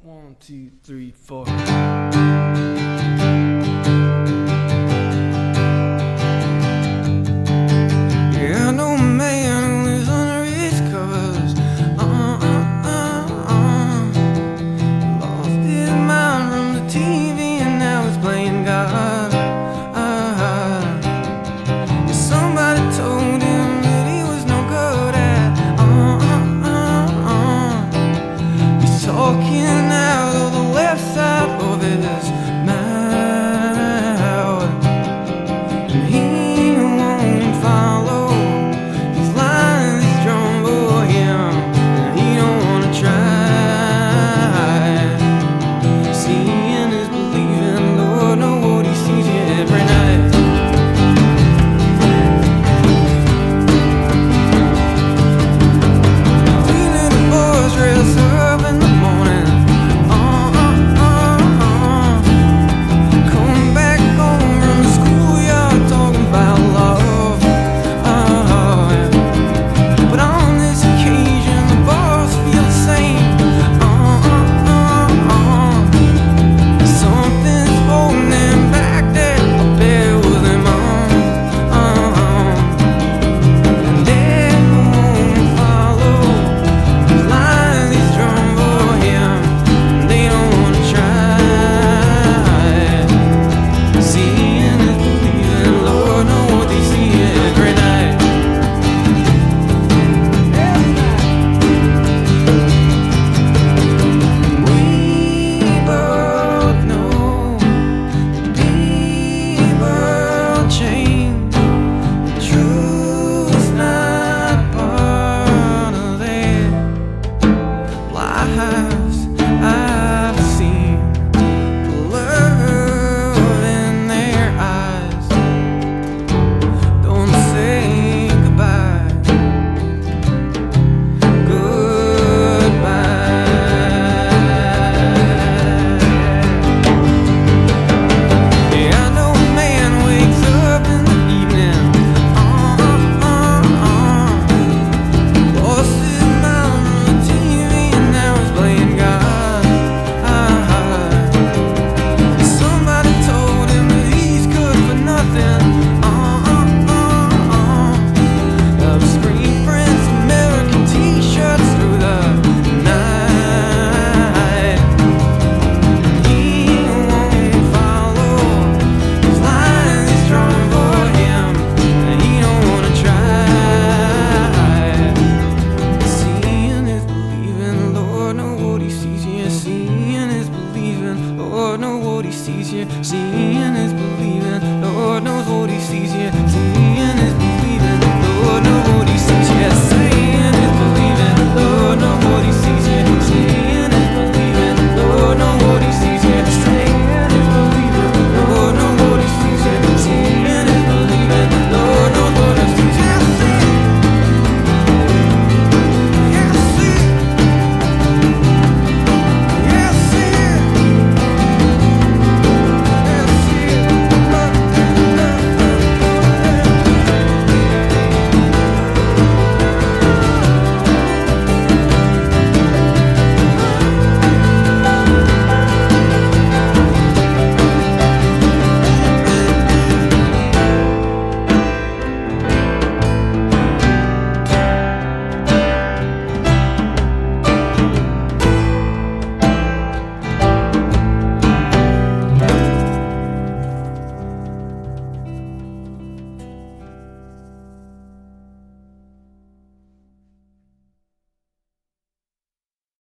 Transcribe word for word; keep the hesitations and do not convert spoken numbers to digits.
One, two, three, four. Yeah, I know a man who lives under his covers. Uh, uh, uh, uh. Lost his mind from the T V and now he's playing God. Uh, yeah, somebody told him that he was no good at. Uh, uh, uh, uh. He's talking out of the left side of his mouth, and he won't follow. He's lying, he's drawn for him, and he don't wanna try. Seeing is believing, Lord knows what he sees you every night. Three little boys dress up in the morning. Uh, uh, uh, uh. Come back home from the schoolyard talking about love. Uh, yeah. But on this occasion, the boys feel the same. Uh, uh, uh, uh. Something's holding them back there up there with their mom. Uh, and they won't follow. He's lying, he's drawn for him, and they don't wanna try. Seeing is believing, Lord knows what they see every night. We both know people change. The truth's not part of their lives. I've seen the love in their eyes. Don't say goodbye. Goodbye. Yeah, I know a man wakes up in the evening. Uh, uh, uh. Lost his mind on the T V and now he's playing God. Somebody told him that he's good for nothing. Uh, uh, uh, uh. Of screen prints, American t-shirts through the night. He won't follow. He's lying, he's drawn for him, and he don't wanna try. Seeing is believing, Lord knows what he sees you. Seeing is believing, Lord knows what he sees you. Seeing is believing, Lord knows what he sees you.